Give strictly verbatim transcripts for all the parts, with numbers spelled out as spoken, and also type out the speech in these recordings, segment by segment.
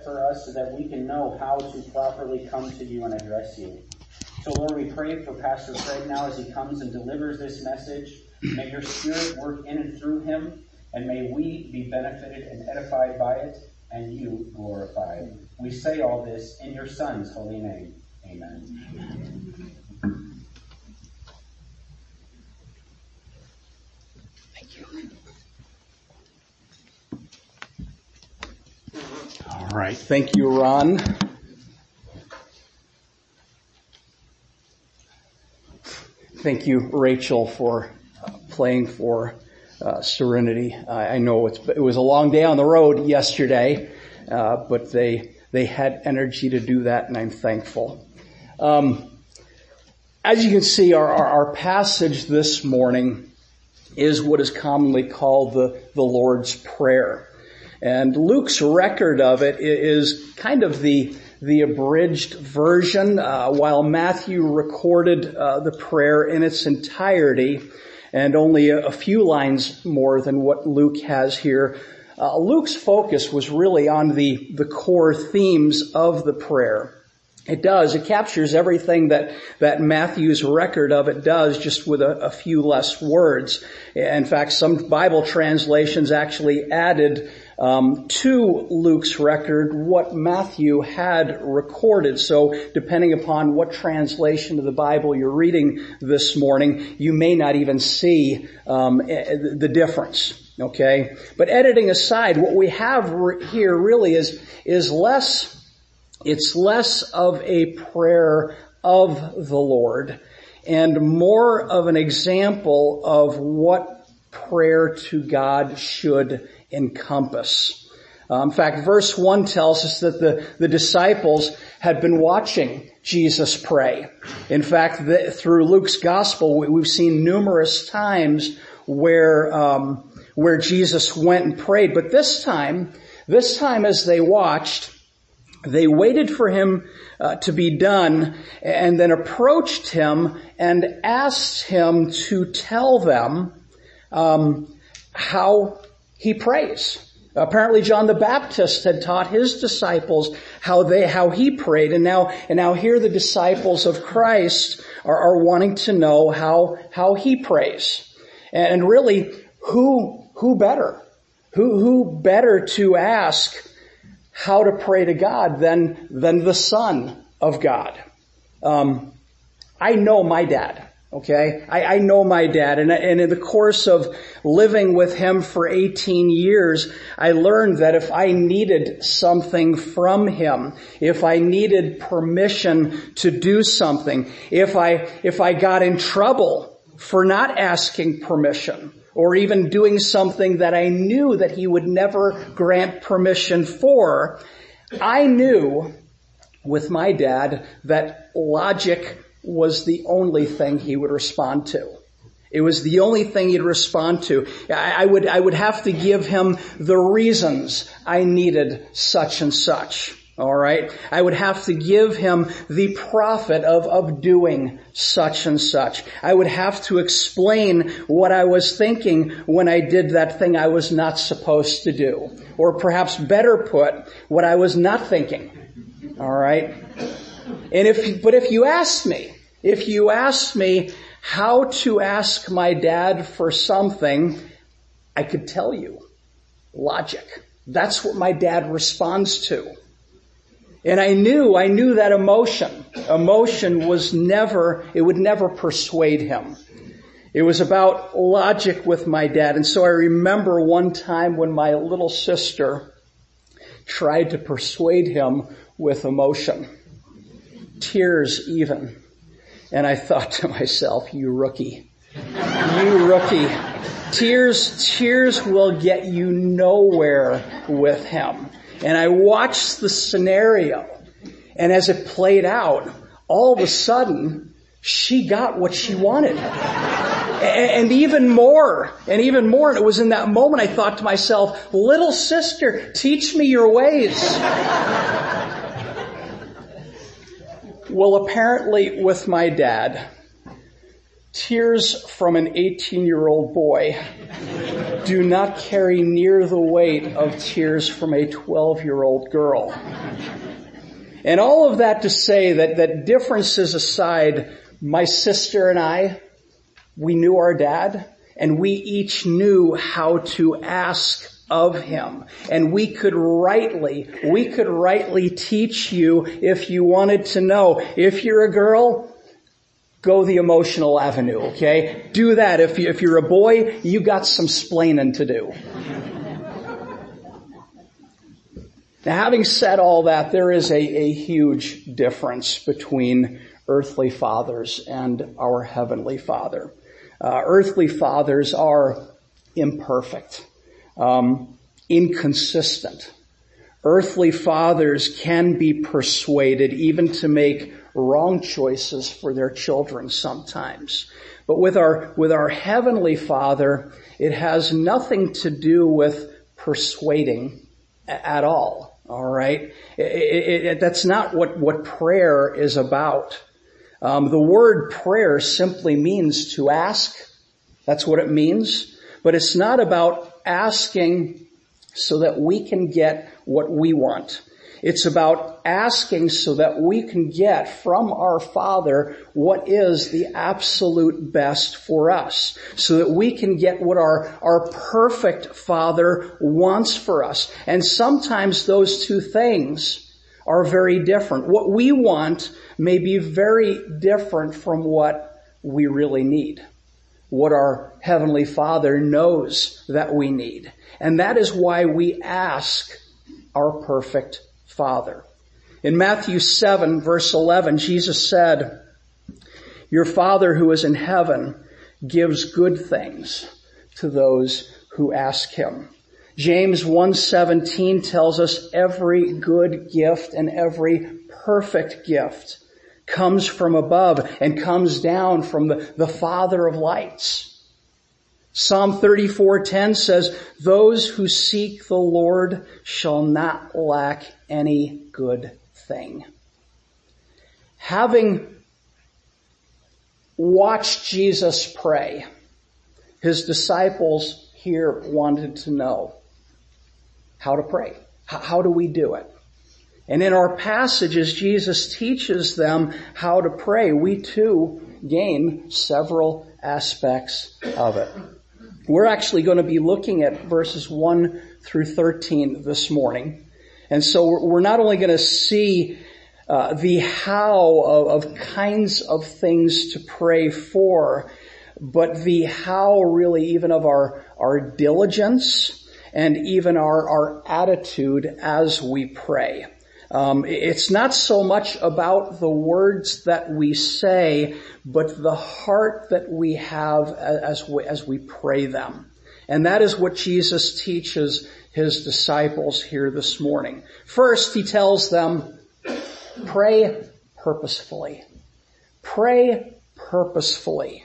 for us so that we can know how to properly come to you and address you. So Lord, we pray for Pastor Craig now as he comes and delivers this message. May your Spirit work in and through him, and may we be benefited and edified by it, and you glorified. We say all this in your Son's holy name. Amen. Amen. Thank you. All right. Thank you, Ron. Thank you, Rachel, for playing for uh, Serenity. I, I know it's, it was a long day on the road yesterday, uh, but they they had energy to do that, and I'm thankful. Um, as you can see, our, our, our passage this morning is what is commonly called the, the Lord's Prayer. And Luke's record of it is kind of the the abridged version, uh, while Matthew recorded uh, the prayer in its entirety and only a, a few lines more than what Luke has here. Uh, Luke's focus was really on the, the core themes of the prayer. It does. It captures everything that, that Matthew's record of it does, just with a, a few less words. In fact, some Bible translations actually added um, to Luke's record what Matthew had recorded. So depending upon what translation of the Bible you're reading this morning, you may not even see um, the difference. Okay? But editing aside, what we have re- here really is is less It's less of a prayer of the Lord and more of an example of what prayer to God should encompass. Uh, in fact, verse one tells us that the, the disciples had been watching Jesus pray. In fact, the, through Luke's gospel, we, we've seen numerous times where um, where Jesus went and prayed. But this time, this time as they watched, they waited for him uh, to be done and then approached him and asked him to tell them um, how he prays. Apparently John the Baptist had taught his disciples how they how he prayed, and now and now here the disciples of Christ are, are wanting to know how how he prays. And really, who who better? Who who better to ask how to pray to God than, than the Son of God. Um, I know my dad, okay? I, I know my dad, and, and in the course of living with him for eighteen years, I learned that if I needed something from him, if I needed permission to do something, if I, if I got in trouble for not asking permission, or even doing something that I knew that he would never grant permission for, I knew with my dad that logic was the only thing he would respond to. It was the only thing he'd respond to. I would, I would have to give him the reasons I needed such and such. All right. I would have to give him the profit of, of doing such and such. I would have to explain what I was thinking when I did that thing I was not supposed to do. Or perhaps better put, what I was not thinking. All right. And if, but if you asked me, if you asked me how to ask my dad for something, I could tell you. Logic. That's what my dad responds to. And I knew, I knew that emotion, emotion was never, it would never persuade him. It was about logic with my dad. And so I remember one time when my little sister tried to persuade him with emotion. Tears even. And I thought to myself, you rookie, you rookie. Tears, tears will get you nowhere with him. And I watched the scenario, and as it played out, all of a sudden, she got what she wanted. And even more, and even more, and it was in that moment I thought to myself, little sister, teach me your ways. Well, apparently with my dad, Tears from an eighteen-year-old boy do not carry near the weight of tears from a twelve-year-old girl. And all of that to say that, that differences aside, my sister and I, we knew our dad, and we each knew how to ask of him. And we could rightly, we could rightly teach you if you wanted to know. If you're a girl, go the emotional avenue, okay? Do that. If, you, if you're a boy, you got some splaining to do. Now, having said all that, there is a, a huge difference between earthly fathers and our heavenly Father. Uh, earthly fathers are imperfect, um, inconsistent. Earthly fathers can be persuaded even to make wrong choices for their children sometimes. But with our, with our heavenly Father, it has nothing to do with persuading at all. All right. It, it, it, that's not what, what prayer is about. Um, the word prayer simply means to ask. That's what it means. But it's not about asking so that we can get what we want. It's about asking so that we can get from our Father what is the absolute best for us, so that we can get what our, our perfect Father wants for us. And sometimes those two things are very different. What we want may be very different from what we really need, what our Heavenly Father knows that we need. And that is why we ask our perfect Father. In Matthew seven, verse eleven, Jesus said, "Your Father who is in heaven gives good things to those who ask him." James one seventeen tells us every good gift and every perfect gift comes from above and comes down from the, the Father of lights. Psalm thirty-four ten says, "Those who seek the Lord shall not lack any good thing." Having watched Jesus pray, his disciples here wanted to know how to pray. How do we do it? And in our passages, Jesus teaches them how to pray. We too gain several aspects of it. We're actually going to be looking at verses one through thirteen this morning. And so we're not only going to see uh, the how of, of kinds of things to pray for, but the how really even of our, our diligence and even our, our attitude as we pray. Um, it's not so much about the words that we say, but the heart that we have as we, as we pray them. And that is what Jesus teaches his disciples here this morning. First, he tells them, pray purposefully. Pray purposefully.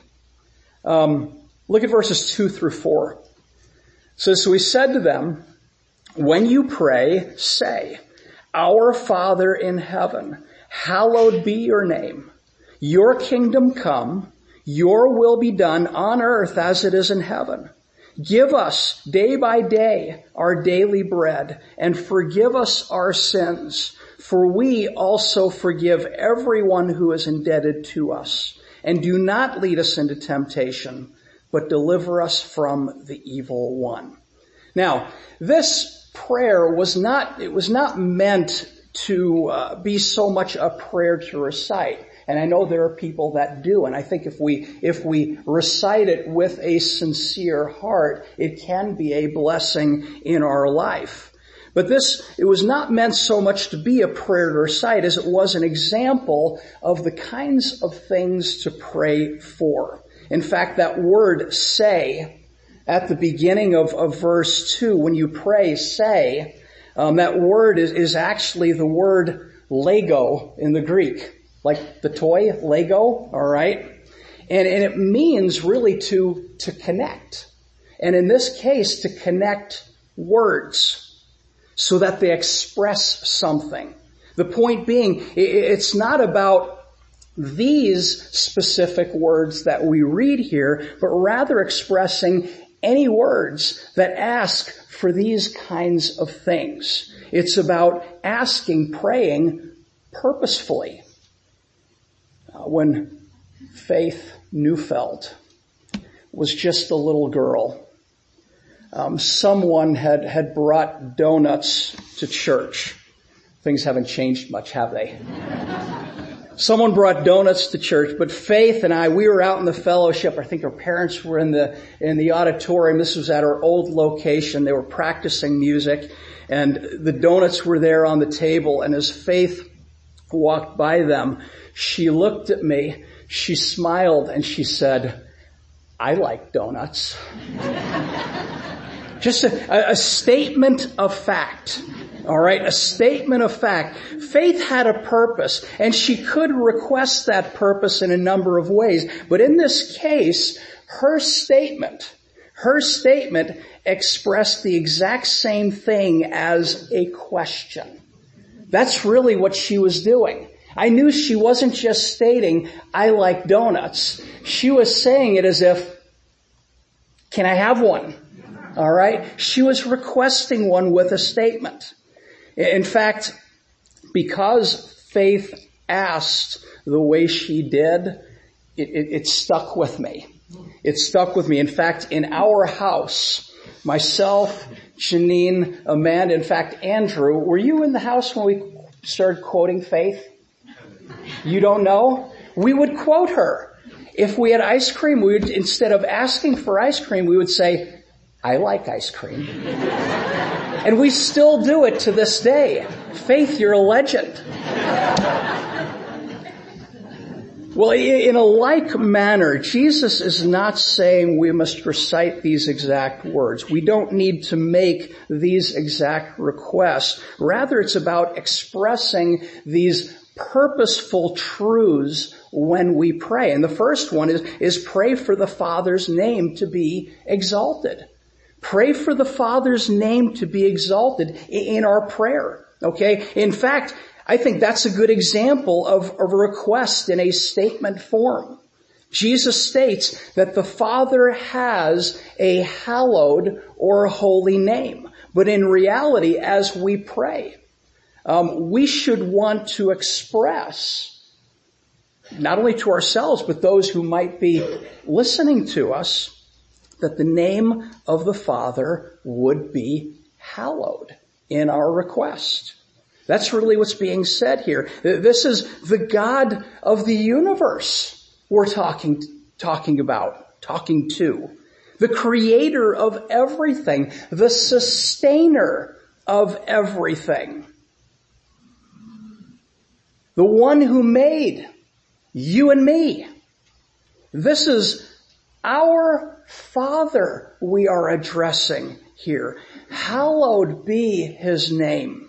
Um, look at verses two through four. It says, "So he said to them, when you pray, say, Our Father in heaven, hallowed be your name. Your kingdom come, your will be done on earth as it is in heaven. Give us day by day our daily bread, and forgive us our sins, for we also forgive everyone who is indebted to us. And do not lead us into temptation, but deliver us from the evil one." Now, this prayer was not, it was not meant to uh, be so much a prayer to recite. And I know there are people that do. And I think if we, if we recite it with a sincere heart, it can be a blessing in our life. But this, it was not meant so much to be a prayer to recite as it was an example of the kinds of things to pray for. In fact, that word say at the beginning of, of verse two, when you pray, say, um, that word is, is actually the word Lego in the Greek. Like the toy Lego, all right? And, and it means really to, to connect. And in this case, to connect words so that they express something. The point being, it's not about these specific words that we read here, but rather expressing any words that ask for these kinds of things. It's about asking, praying purposefully. Uh, when Faith Neufeld was just a little girl, um, someone had, had brought donuts to church. Things haven't changed much, have they? Someone brought donuts to church, but Faith and I, we were out in the fellowship. I think our parents were in the, in the auditorium. This was at our old location. They were practicing music, and the donuts were there on the table. And as Faith walked by them, she looked at me, she smiled, and she said, "I like donuts." Just a, a statement of fact. All right, a statement of fact. Faith had a purpose, and she could request that purpose in a number of ways. But in this case, her statement, her statement expressed the exact same thing as a question. That's really what she was doing. I knew she wasn't just stating, "I like donuts." She was saying it as if, "Can I have one?" All right? She was requesting one with a statement. In fact, because Faith asked the way she did, it, it, it stuck with me. It stuck with me. In fact, in our house, myself, Janine, Amanda, in fact, Andrew, were you in the house when we started quoting Faith? You don't know? We would quote her. If we had ice cream, we would, instead of asking for ice cream, we would say, "I like ice cream." And we still do it to this day. Faith, you're a legend. Well, in a like manner, Jesus is not saying we must recite these exact words. We don't need to make these exact requests. Rather, it's about expressing these purposeful truths when we pray. And the first one is, is pray for the Father's name to be exalted. Pray for the Father's name to be exalted in our prayer. Okay? In fact, I think that's a good example of a request in a statement form. Jesus states that the Father has a hallowed or a holy name. But in reality, as we pray, um, we should want to express, not only to ourselves, but those who might be listening to us, that the name of the Father would be hallowed in our request. That's really what's being said here. This is the God of the universe we're talking, talking about, talking to. The creator of everything, the sustainer of everything. The one who made you and me. This is our Father we are addressing here. Hallowed be his name.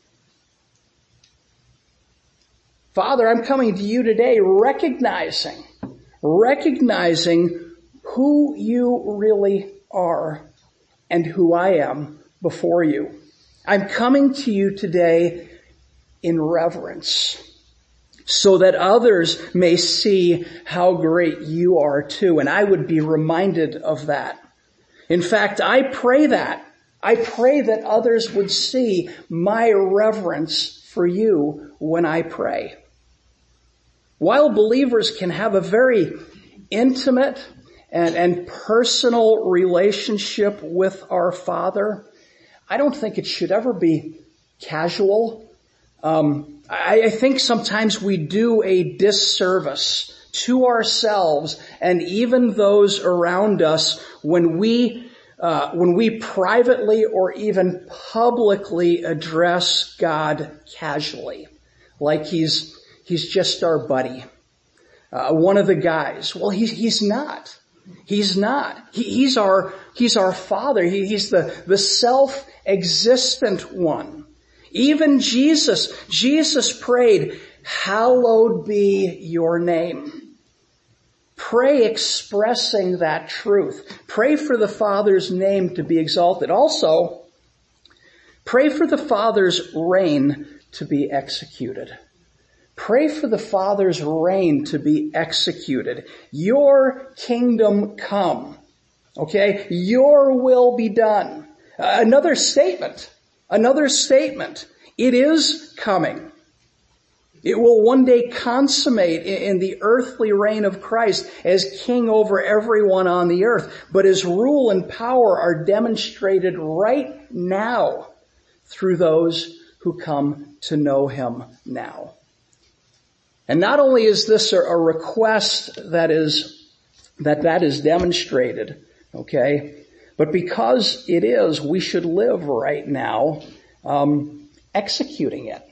Father, I'm coming to you today recognizing, recognizing who you really are and who I am before you. I'm coming to you today in reverence, so that others may see how great you are too. And I would be reminded of that. In fact, I pray that. I pray that others would see my reverence for you when I pray. While believers can have a very intimate and, and personal relationship with our Father, I don't think it should ever be casual. Um, I, I think sometimes we do a disservice to ourselves and even those around us when we uh, when we privately or even publicly address God casually, like he's he's just our buddy, uh, one of the guys. Well, he's he's not. He's not. He, he's our he's our Father. He, he's the the self-existent one. Even Jesus, Jesus prayed, "Hallowed be your name." Pray expressing that truth. Pray for the Father's name to be exalted. Also, pray for the Father's reign to be executed. Pray for the Father's reign to be executed. Your kingdom come. Okay? Your will be done. Uh, another statement. Another statement. It is coming. It will one day consummate in the earthly reign of Christ as king over everyone on the earth. But his rule and power are demonstrated right now through those who come to know him now. And not only is this a request that is, that that is demonstrated, okay, but because it is, we should live right now, um, executing it.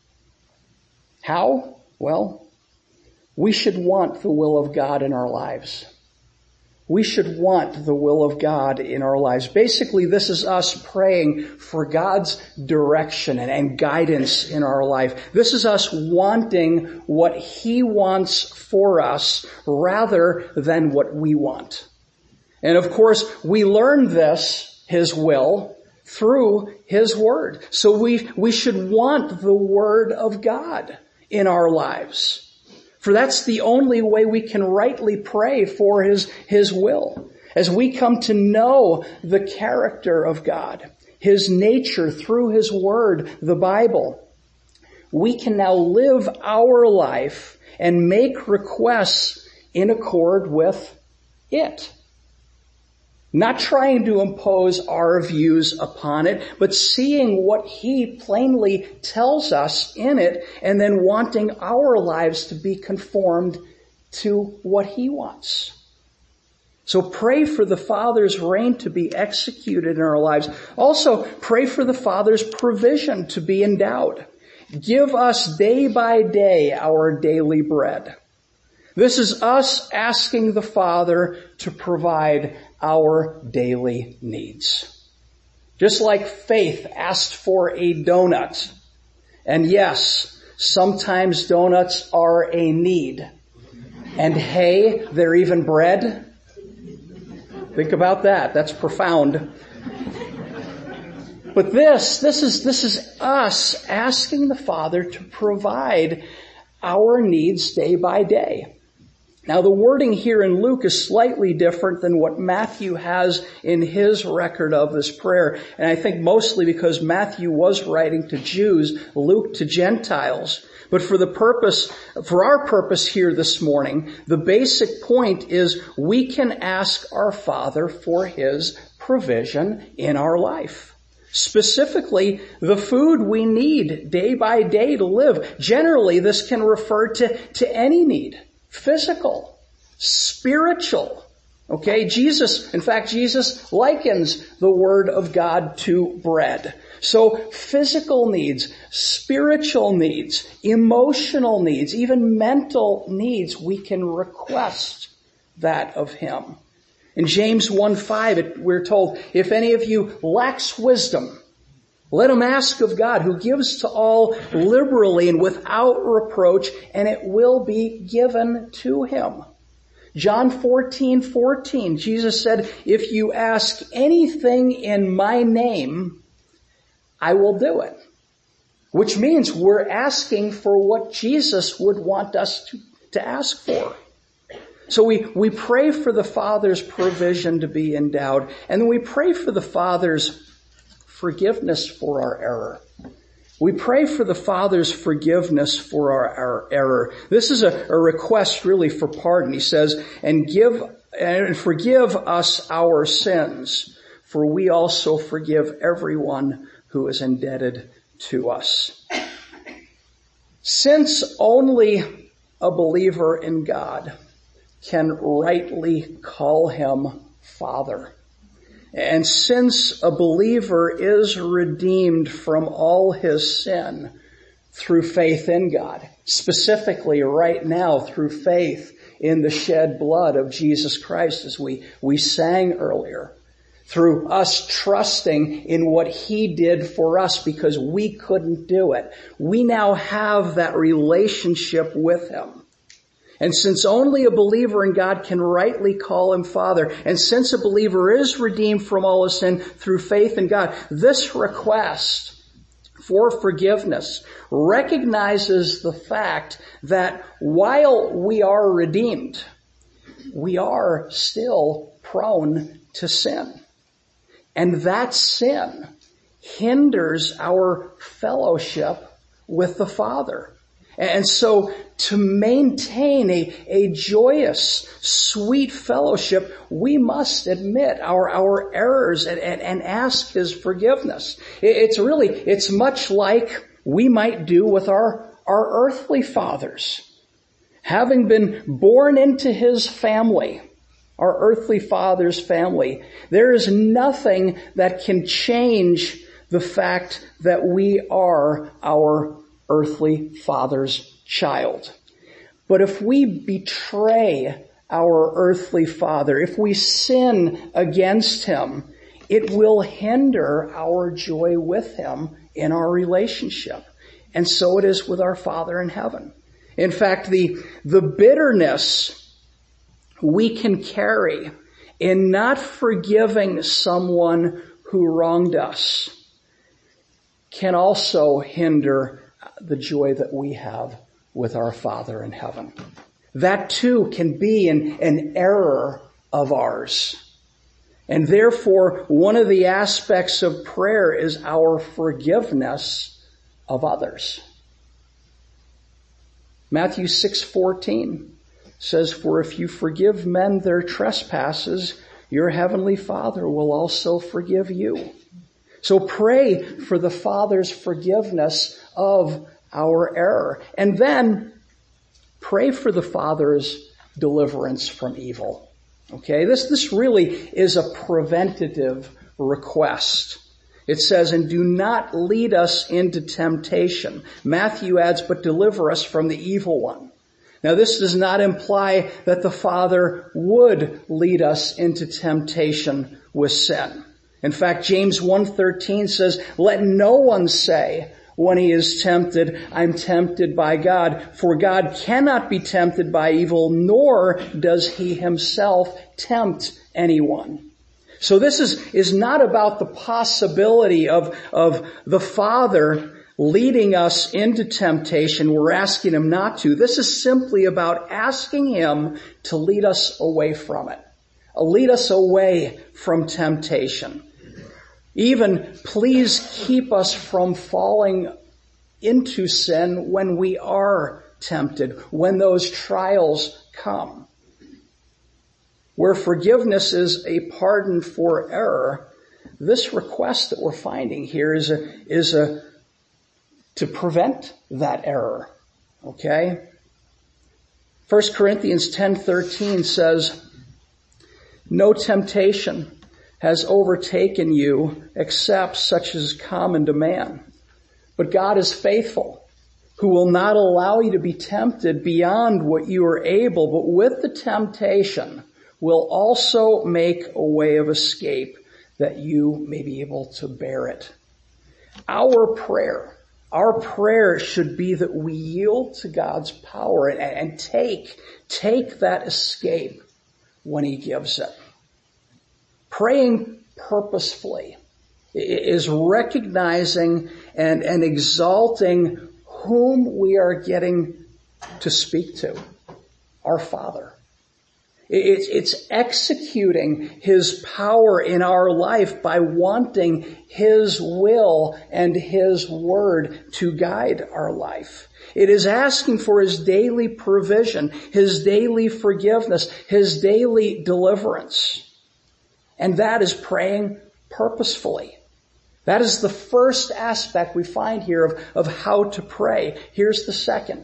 How? Well, we should want the will of God in our lives. We should want the will of God in our lives. Basically, this is us praying for God's direction and, and guidance in our life. This is us wanting what he wants for us rather than what we want. And of course, we learn this, his will, through his word. So we, we should want the word of God in our lives. For that's the only way we can rightly pray for his, his will. As we come to know the character of God, his nature through his word, the Bible, we can now live our life and make requests in accord with it. Not trying to impose our views upon it, but seeing what he plainly tells us in it and then wanting our lives to be conformed to what he wants. So pray for the Father's reign to be executed in our lives. Also, pray for the Father's provision to be endowed. Give us day by day our daily bread. This is us asking the Father to provide our daily needs. Just like faith asked for a donut. And yes, sometimes donuts are a need. And hey, they're even bread. Think about that. That's profound. But this, this is, this is us asking the Father to provide our needs day by day. Now the wording here in Luke is slightly different than what Matthew has in his record of this prayer. And I think mostly because Matthew was writing to Jews, Luke to Gentiles. But for the purpose, for our purpose here this morning, the basic point is we can ask our Father for his provision in our life. Specifically, the food we need day by day to live. Generally, this can refer to, to any need. Physical, spiritual. Okay, Jesus, in fact, Jesus likens the Word of God to bread. So physical needs, spiritual needs, emotional needs, even mental needs, we can request that of him. In James one five, it, we're told, if any of you lacks wisdom, let him ask of God, who gives to all liberally and without reproach, and it will be given to him. John fourteen fourteen, Jesus said, if you ask anything in my name, I will do it. Which means we're asking for what Jesus would want us to, to ask for. So we, we pray for the Father's provision to be endowed, and then we pray for the Father's forgiveness for our error. We pray for the Father's forgiveness for our, our error. This is a, a request really for pardon. He says, and give and forgive us our sins, for we also forgive everyone who is indebted to us. Since only a believer in God can rightly call him Father, and since a believer is redeemed from all his sin through faith in God, specifically right now through faith in the shed blood of Jesus Christ, as we, we sang earlier, through us trusting in what he did for us because we couldn't do it, we now have that relationship with him. And since only a believer in God can rightly call him Father, and since a believer is redeemed from all his sin through faith in God, this request for forgiveness recognizes the fact that while we are redeemed, we are still prone to sin. And that sin hinders our fellowship with the Father. And so to maintain a, a joyous, sweet fellowship, we must admit our, our errors and, and, and ask His forgiveness. It's really, it's much like we might do with our, our earthly fathers. Having been born into His family, our earthly father's family, there is nothing that can change the fact that we are our earthly father's child. But if we betray our earthly father, if we sin against him, it will hinder our joy with him in our relationship. And so it is with our Father in heaven. In fact, the, the bitterness we can carry in not forgiving someone who wronged us can also hinder the joy that we have with our Father in heaven. That too can be an, an error of ours. And therefore, one of the aspects of prayer is our forgiveness of others. Matthew six fourteen says, "For if you forgive men their trespasses, your heavenly Father will also forgive you." So pray for the Father's forgiveness of our error. And then pray for the Father's deliverance from evil. Okay, this, this really is a preventative request. It says, "And do not lead us into temptation." Matthew adds, "But deliver us from the evil one." Now this does not imply that the Father would lead us into temptation with sin. In fact, James one thirteen says, "Let no one say when he is tempted, 'I'm tempted by God,' for God cannot be tempted by evil, nor does He Himself tempt anyone." So this is, is not about the possibility of, of the Father leading us into temptation. We're asking Him not to. This is simply about asking Him to lead us away from it. Lead us away from temptation. Even, please keep us from falling into sin when we are tempted, when those trials come. Where forgiveness is a pardon for error, this request that we're finding here is a, is a, to prevent that error. Okay? First Corinthians ten thirteen says, "No temptation has overtaken you except such as is common to man. But God is faithful, who will not allow you to be tempted beyond what you are able, but with the temptation will also make a way of escape that you may be able to bear it." Our prayer, our prayer should be that we yield to God's power and, and take, take that escape when He gives it. Praying purposefully is recognizing and, and exalting whom we are getting to speak to, our Father. It's, it's executing His power in our life by wanting His will and His word to guide our life. It is asking for His daily provision, His daily forgiveness, His daily deliverance. And that is praying purposefully. That is the first aspect we find here of, of how to pray. Here's the second.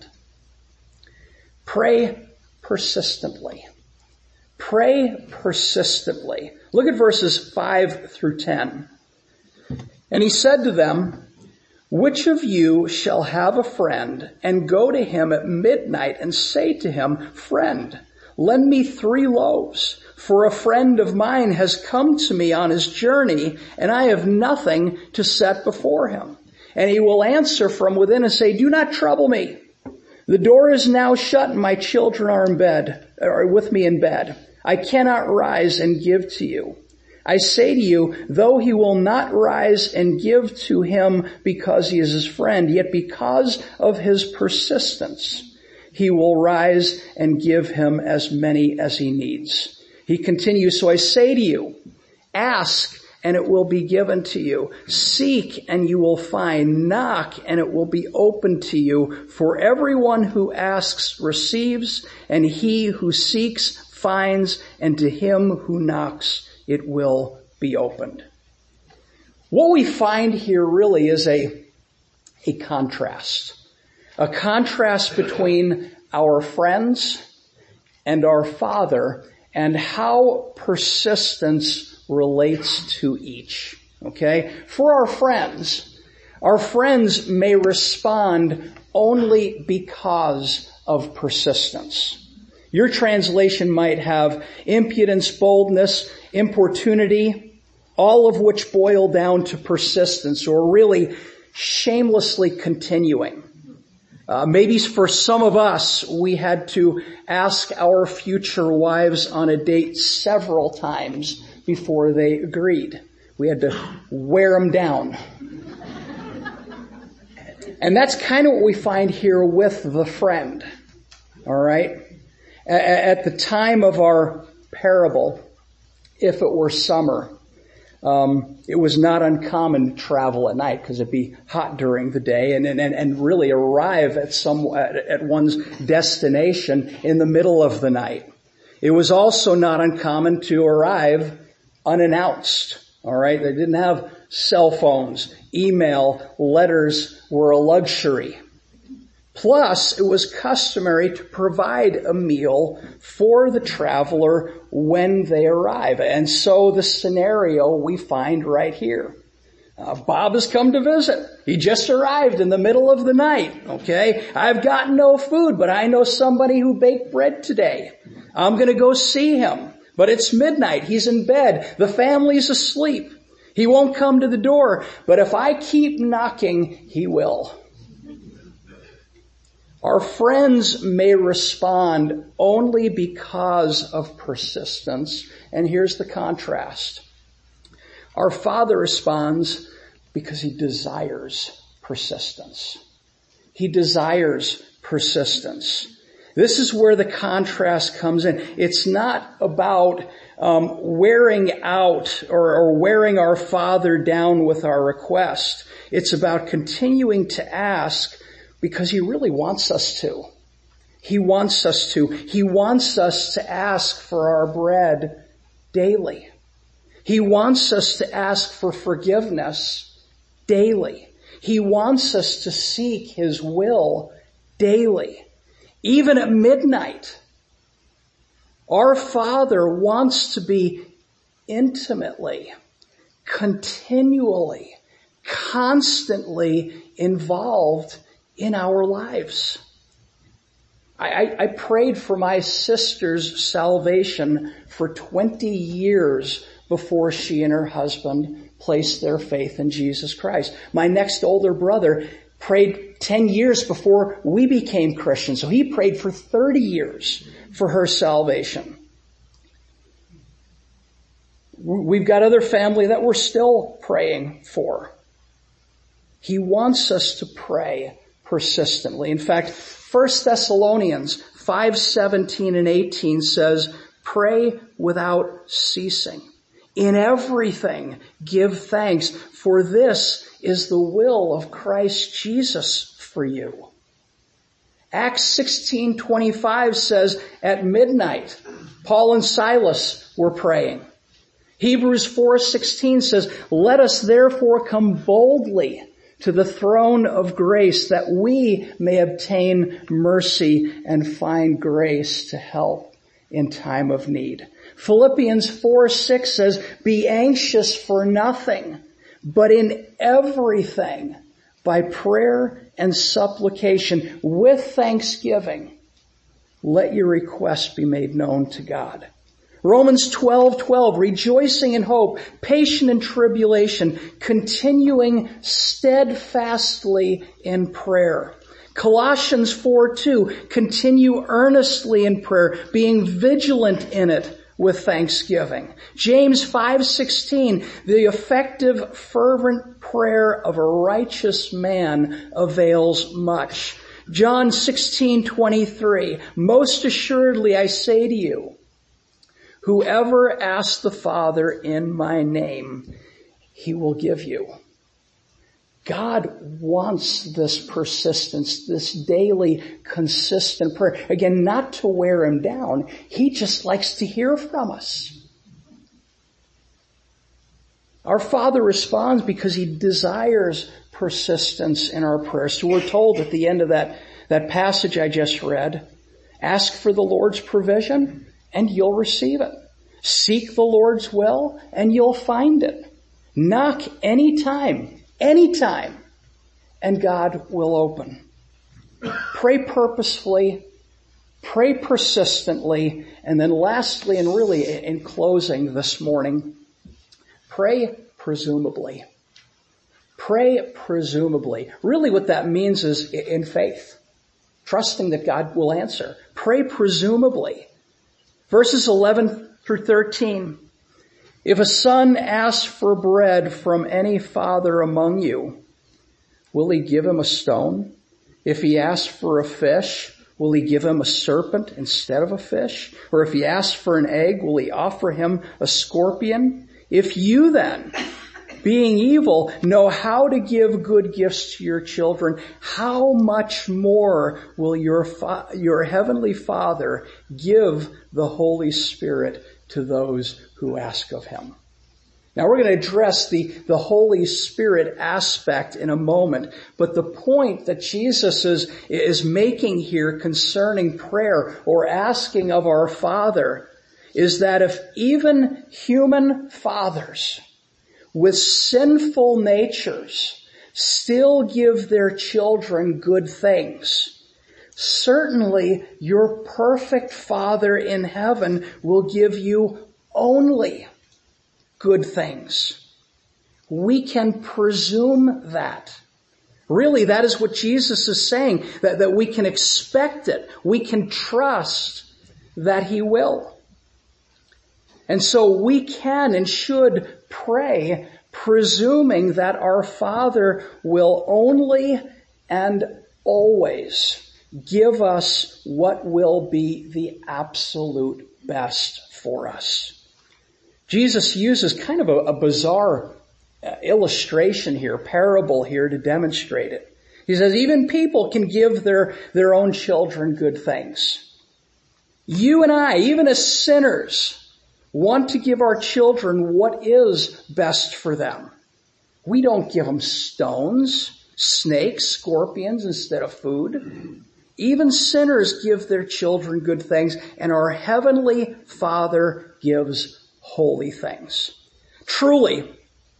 Pray persistently. Pray persistently. Look at verses five through ten. "And He said to them, 'Which of you shall have a friend and go to him at midnight and say to him, Friend, lend me three loaves, for a friend of mine has come to me on his journey, and I have nothing to set before him. And he will answer from within and say, Do not trouble me. The door is now shut, and my children are in bed, or with me in bed. I cannot rise and give to you. I say to you, though he will not rise and give to him because he is his friend, yet because of his persistence, he will rise and give him as many as he needs. He continues, so I say to you, ask and it will be given to you. Seek and you will find. Knock and it will be opened to you. For everyone who asks receives, and he who seeks finds, and to him who knocks it will be opened. What we find here really is a, a contrast. A contrast between our friends and our Father, and how persistence relates to each. Okay? For our friends, our friends may respond only because of persistence. Your translation might have impudence, boldness, importunity, all of which boil down to persistence, or really shamelessly continuing. Uh, maybe for some of us, we had to ask our future wives on a date several times before they agreed. We had to wear them down. And that's kind of what we find here with the friend. All right? At the time of our parable, if it were summer, um, it was not uncommon to travel at night because it'd be hot during the day, and and, and really arrive at some at, at one's destination in the middle of the night. It was also not uncommon to arrive unannounced. All right, they didn't have cell phones, email, letters were a luxury. Plus, it was customary to provide a meal for the traveler when they arrive. And so the scenario we find right here. Uh, Bob has come to visit. He just arrived in the middle of the night, okay? I've got no food, but I know somebody who baked bread today. I'm going to go see him. But it's midnight. He's in bed. The family's asleep. He won't come to the door. But if I keep knocking, he will. Our friends may respond only because of persistence. And here's the contrast. Our Father responds because he desires persistence. He desires persistence. This is where the contrast comes in. It's not about um, wearing out or, or wearing our Father down with our request. It's about continuing to ask because he really wants us to. He wants us to. He wants us to ask for our bread daily. He wants us to ask for forgiveness daily. He wants us to seek his will daily. Even at midnight, our Father wants to be intimately, continually, constantly involved in our lives. I, I, I prayed for my sister's salvation for twenty years before she and her husband placed their faith in Jesus Christ. My next older brother prayed ten years before we became Christians. So he prayed for thirty years for her salvation. We've got other family that we're still praying for. He wants us to pray persistently. In fact, First Thessalonians five seventeen and eighteen says, pray without ceasing. In everything, give thanks, for this is the will of Christ Jesus for you. Acts sixteen twenty-five says, at midnight, Paul and Silas were praying. Hebrews four sixteen says, let us therefore come boldly to the throne of grace that we may obtain mercy and find grace to help in time of need. Philippians four six says, be anxious for nothing, but in everything, by prayer and supplication, with thanksgiving, let your requests be made known to God. Romans twelve twelve, rejoicing in hope, patient in tribulation, continuing steadfastly in prayer. Colossians four two, continue earnestly in prayer, being vigilant in it with thanksgiving. James five sixteen, the effective, fervent prayer of a righteous man avails much. John sixteen twenty-three, most assuredly I say to you, whoever asks the Father in my name, he will give you. God wants this persistence, this daily, consistent prayer. Again, not to wear him down. He just likes to hear from us. Our Father responds because he desires persistence in our prayers. So we're told at the end of that, that passage I just read, ask for the Lord's provision and you'll receive it. Seek the Lord's will and you'll find it. Knock anytime. Anytime, and God will open. Pray purposefully, pray persistently, and then lastly, and really in closing this morning, pray presumably. Pray presumably. Really what that means is in faith, trusting that God will answer. Pray presumably. Verses eleven through thirteen. If a son asks for bread from any father among you, will he give him a stone? If he asks for a fish, will he give him a serpent instead of a fish? Or if he asks for an egg, will he offer him a scorpion? If you then, being evil, know how to give good gifts to your children, how much more will your fa- your heavenly Father give the Holy Spirit to those who ask of him? Now we're going to address the, the Holy Spirit aspect in a moment, but the point that Jesus is, is making here concerning prayer or asking of our Father is that if even human fathers with sinful natures still give their children good things, certainly your perfect Father in heaven will give you only good things. We can presume that. Really, that is what Jesus is saying, that, that we can expect it. We can trust that he will. And so we can and should pray presuming that our Father will only and always give us what will be the absolute best for us. Jesus uses kind of a, a bizarre uh, illustration here, parable here to demonstrate it. He says even people can give their, their own children good things. You and I, even as sinners, want to give our children what is best for them. We don't give them stones, snakes, scorpions instead of food. Even sinners give their children good things, and our Heavenly Father gives holy things. Truly,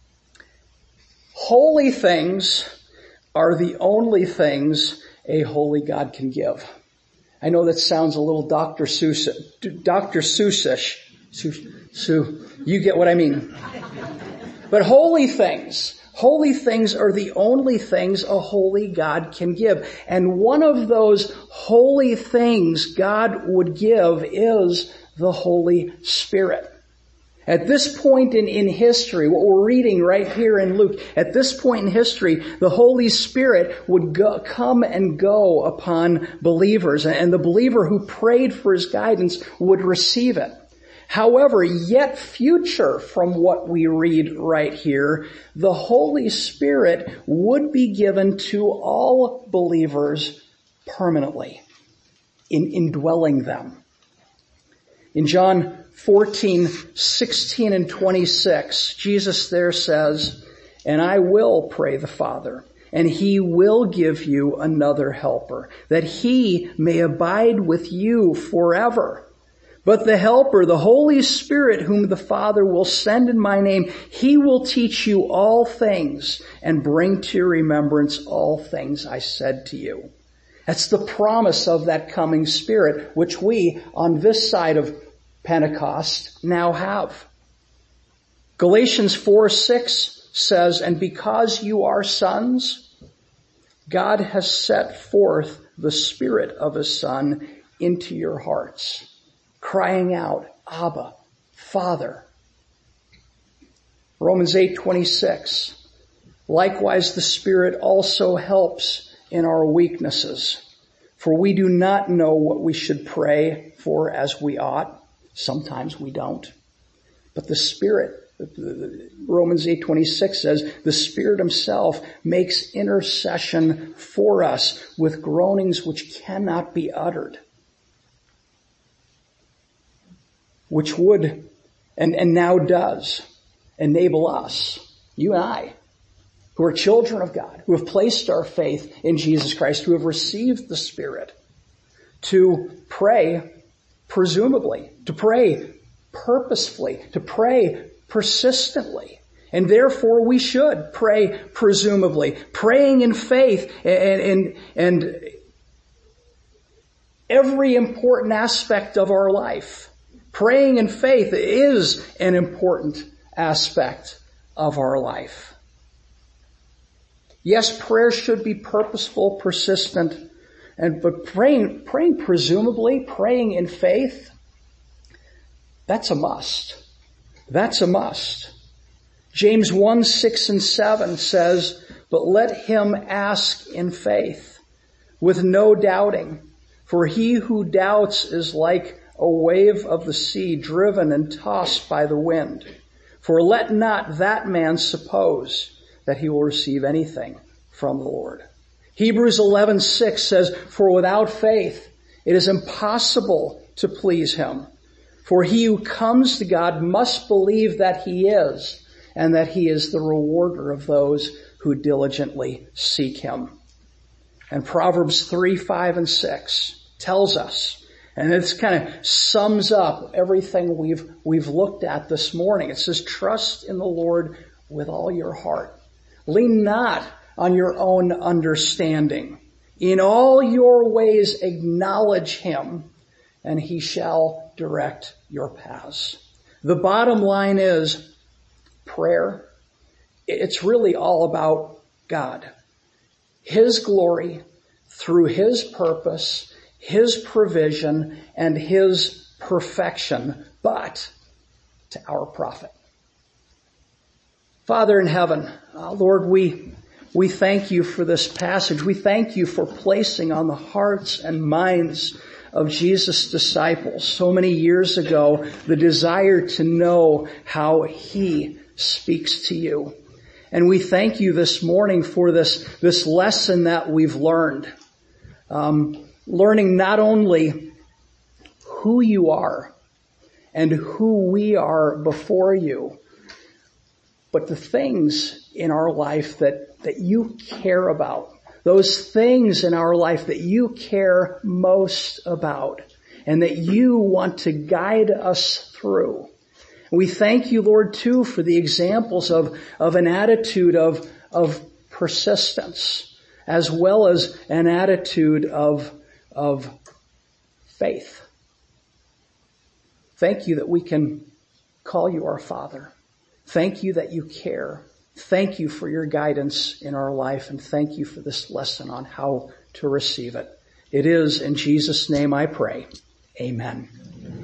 holy things are the only things a holy God can give. I know that sounds a little Doctor Seuss, Doctor Seussish. So, so you get what I mean. But holy things, holy things are the only things a holy God can give. And one of those holy things God would give is the Holy Spirit. At this point in, in history, what we're reading right here in Luke, at this point in history, the Holy Spirit would go, come and go upon believers, and the believer who prayed for his guidance would receive it. However, yet future from what we read right here, the Holy Spirit would be given to all believers permanently, in indwelling them. In John fourteen, sixteen and twenty-six, Jesus there says, "And I will pray the Father, and he will give you another helper, that he may abide with you forever. But the Helper, the Holy Spirit, whom the Father will send in my name, he will teach you all things and bring to your remembrance all things I said to you." That's the promise of that coming Spirit, which we, on this side of Pentecost, now have. Galatians four six says, "And because you are sons, God has set forth the Spirit of his Son into your hearts, crying out, 'Abba, Father. Romans eight twenty-six. Likewise, the Spirit also helps in our weaknesses. For we do not know what we should pray for as we ought. Sometimes we don't. But the Spirit, Romans eight twenty-six says, the Spirit himself makes intercession for us with groanings which cannot be uttered. Which would, and, and now does, enable us, you and I, who are children of God, who have placed our faith in Jesus Christ, who have received the Spirit, to pray presumably, to pray purposefully, to pray persistently. And therefore we should pray presumably, praying in faith and, and, and every important aspect of our life. Praying in faith is an important aspect of our life. Yes, prayer should be purposeful, persistent, and but praying, praying presumably, praying in faith, that's a must. That's a must. James one, six and seven says, but let him ask in faith, with no doubting, for he who doubts is like a wave of the sea driven and tossed by the wind. For let not that man suppose that he will receive anything from the Lord. Hebrews eleven six says, for without faith it is impossible to please him. For he who comes to God must believe that he is, and that he is the rewarder of those who diligently seek him. And Proverbs three, five, and six tells us, and this kind of sums up everything we've we've looked at this morning. It says, trust in the Lord with all your heart. Lean not on your own understanding. In all your ways acknowledge him, and he shall direct your paths. The bottom line is prayer. It's really all about God. His glory through his purpose, his provision, and his perfection, but to our profit. Father in heaven, uh, Lord, we we thank you for this passage. We thank you for placing on the hearts and minds of Jesus' disciples so many years ago the desire to know how he speaks to you. And we thank you this morning for this, this lesson that we've learned. Um, learning not only who you are and who we are before you, but the things in our life that, that you care about. Those things in our life that you care most about and that you want to guide us through. We thank you, Lord, too, for the examples of, of an attitude of, of persistence as well as an attitude of, of faith. Thank you that we can call you our Father. Thank you that you care. Thank you for your guidance in our life, and thank you for this lesson on how to receive it. It is in Jesus' name I pray. Amen.